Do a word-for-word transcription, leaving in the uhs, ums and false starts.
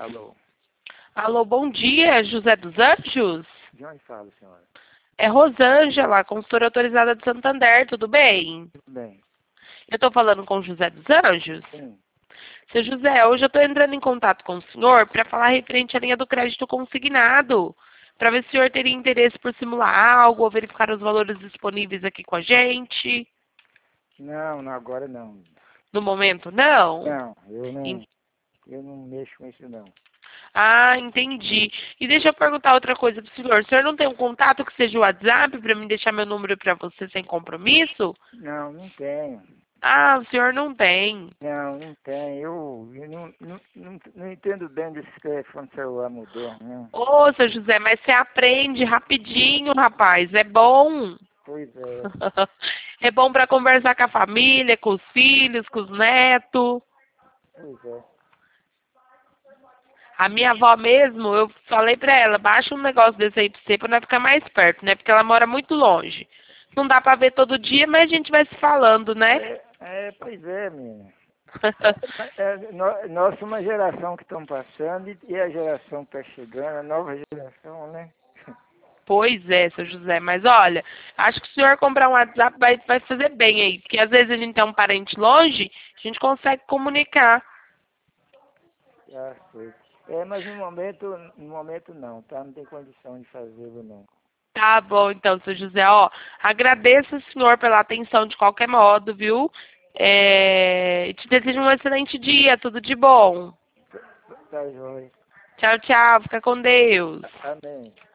Alô. Alô, bom dia, José dos Anjos? De onde fala, senhora? É Rosângela, consultora autorizada de Santander, tudo bem? Tudo bem. Eu estou falando com o José dos Anjos? Sim. Seu José, hoje eu estou entrando em contato com o senhor para falar referente à linha do crédito consignado, para ver se o senhor teria interesse por simular algo ou verificar os valores disponíveis aqui com a gente. Não, não, agora não. No momento, não? Não, eu En- não, eu não mexo com isso não. Ah, entendi. E deixa eu perguntar outra coisa para o senhor. O senhor não tem um contato que seja o WhatsApp para me deixar meu número para você sem compromisso? Não, não tenho. Ah, o senhor não tem. Não, não tenho. Eu, eu não, não, não, não entendo bem desse telefone celular moderno, né? Ô, seu José, mas você aprende rapidinho, rapaz. É bom. Pois é, É bom para conversar com a família, com os filhos, com os netos. pois é. A minha avó mesmo, eu falei pra ela, baixa um negócio desse aí pra você pra nós ficar mais perto, né? Porque ela mora muito longe. Não dá pra ver todo dia, mas a gente vai se falando, né? É, é pois é, menina. É, é, nó- nós somos uma geração que estamos passando e, e a geração que está chegando, a nova geração, né? Pois é, seu José, mas olha, acho que o senhor comprar um WhatsApp vai, vai fazer bem aí, porque às vezes a gente tem um parente longe, a gente consegue comunicar. Já sei. É, mas no momento, no momento não, tá? Não tem condição de fazê-lo não. Tá bom, então, seu José, ó, agradeço o senhor pela atenção de qualquer modo, viu? É, te desejo um excelente dia, tudo de bom. Tá joia. Tchau, tchau, fica com Deus. Amém.